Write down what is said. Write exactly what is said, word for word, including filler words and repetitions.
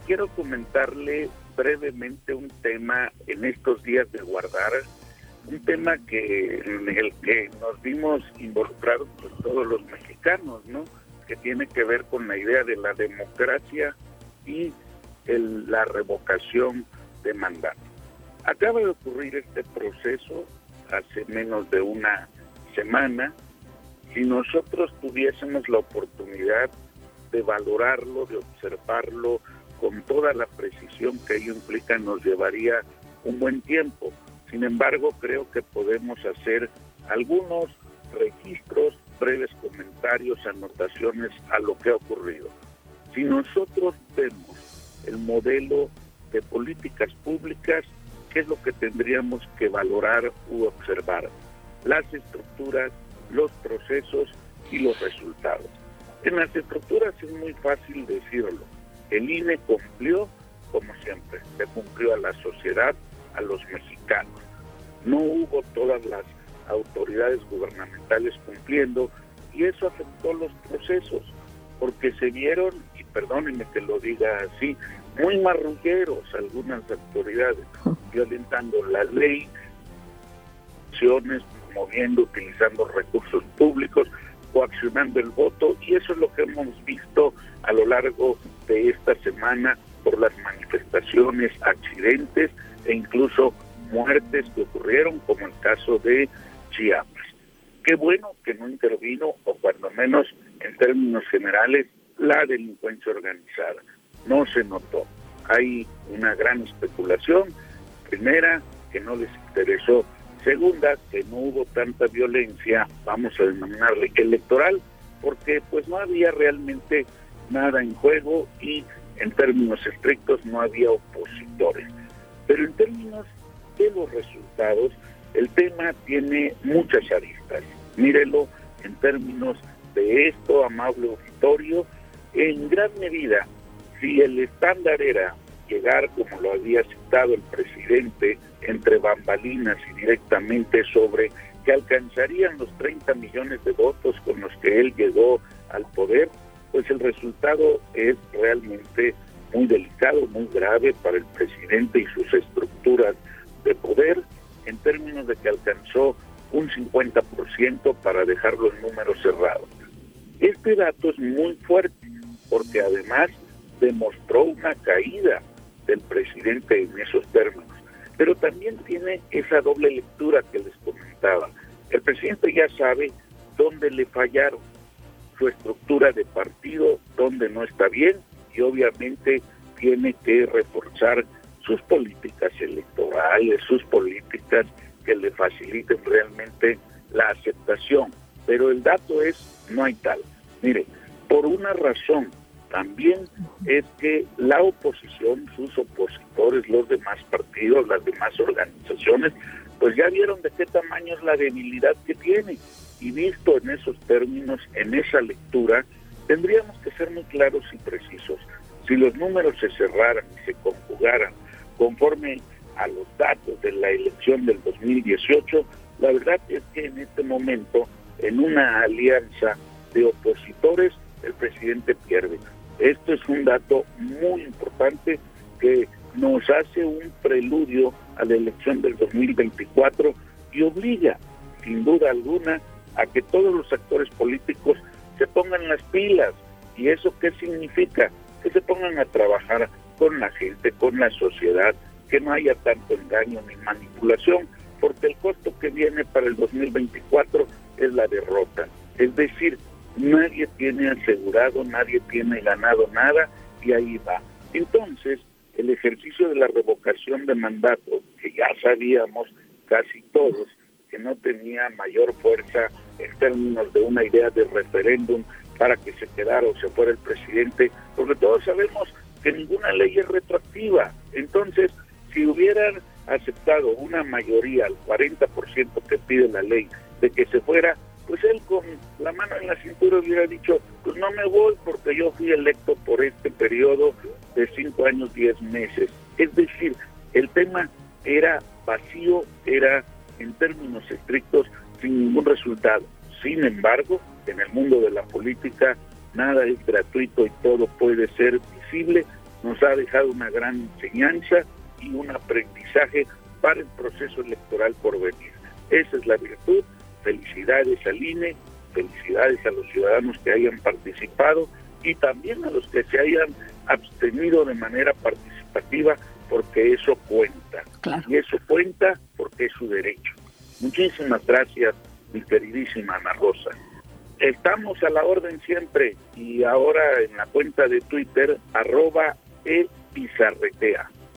quiero comentarle brevemente un tema en estos días de guardar, un tema que en el que nos vimos involucrados pues, todos los mexicanos, ¿no? Que tiene que ver con la idea de la democracia y el, la revocación de mandato. Acaba de ocurrir este proceso hace menos de una semana. Si nosotros tuviésemos la oportunidad de valorarlo, de observarlo con toda la precisión que ello implica, nos llevaría un buen tiempo. Sin embargo, creo que podemos hacer algunos registros, breves comentarios, anotaciones a lo que ha ocurrido. Si nosotros vemos el modelo de políticas públicas, ¿qué es lo que tendríamos que valorar u observar? Las estructuras, los procesos y los resultados. En las estructuras es muy fácil decirlo. El I N E cumplió, como siempre, le cumplió a la sociedad, a los mexicanos. No hubo todas las autoridades gubernamentales cumpliendo y eso afectó los procesos, porque se vieron, y perdónenme que lo diga así, muy marrulleros algunas autoridades, violentando la ley, acciones, promoviendo, utilizando recursos públicos, coaccionando el voto, y eso es lo que hemos visto a lo largo de esta semana por las manifestaciones, accidentes e incluso muertes que ocurrieron, como el caso de Chiapas. Qué bueno que no intervino, o cuando menos en términos generales, la delincuencia organizada. No se notó. Hay una gran especulación. Primera, que no les interesó. Segunda, que no hubo tanta violencia, vamos a denominarle electoral, porque pues no había realmente nada en juego y en términos estrictos no había opositores. Pero en términos de los resultados, el tema tiene muchas aristas. Mírelo en términos de esto, amable auditorio, en gran medida, si el estándar era llegar, como lo había citado el presidente, entre bambalinas y directamente sobre que alcanzarían los treinta millones de votos con los que él llegó al poder, pues el resultado es realmente muy delicado, muy grave para el presidente y sus estructuras de poder, en términos de que alcanzó un cincuenta por ciento para dejarlo en números cerrados. Este dato es muy fuerte, porque además demostró una caída del presidente en esos términos, pero también tiene esa doble lectura que les comentaba. El presidente ya sabe dónde le fallaron, su estructura de partido, dónde no está bien, y obviamente tiene que reforzar sus políticas electorales, sus políticas que le faciliten realmente la aceptación. Pero el dato es, no hay tal. Mire, por una razón también es que la oposición, sus opositores, los demás partidos, las demás organizaciones, pues ya vieron de qué tamaño es la debilidad que tiene. Y visto en esos términos, en esa lectura, tendríamos que ser muy claros y precisos. Si los números se cerraran y se conjugaran conforme a los datos de la elección del dos mil dieciocho, la verdad es que en este momento, en una alianza de opositores, el presidente pierde. Esto es un dato muy importante que nos hace un preludio a la elección del dos mil veinticuatro y obliga, sin duda alguna, a que todos los actores políticos se pongan las pilas. ¿Y eso qué significa? Que se pongan a trabajar con la gente, con la sociedad, que no haya tanto engaño ni manipulación, porque el costo que viene para el dos mil veinticuatro es la derrota. Es decir, nadie tiene asegurado, nadie tiene ganado nada, y ahí va. Entonces, el ejercicio de la revocación de mandato, que ya sabíamos casi todos que no tenía mayor fuerza en términos de una idea de referéndum para que se quedara o se fuera el presidente, porque todos sabemos que ninguna ley es retroactiva. Entonces, si hubieran aceptado una mayoría, al cuarenta por ciento que pide la ley, de que se fuera, pues él con la mano en la cintura hubiera dicho, pues no me voy porque yo fui electo por este periodo de cinco años, diez meses. Es decir, el tema era vacío, era en términos estrictos sin ningún resultado. Sin embargo, en el mundo de la política nada es gratuito y todo puede ser visible. nos ha dejado una gran enseñanza y un aprendizaje para el proceso electoral por venir. Esa es la virtud. Felicidades al I N E, felicidades a los ciudadanos que hayan participado y también a los que se hayan abstenido de manera participativa, porque eso cuenta. Claro. Y eso cuenta porque es su derecho. Muchísimas gracias, mi queridísima Ana Rosa. Estamos a la orden siempre y ahora en la cuenta de Twitter, arroba epizarretea.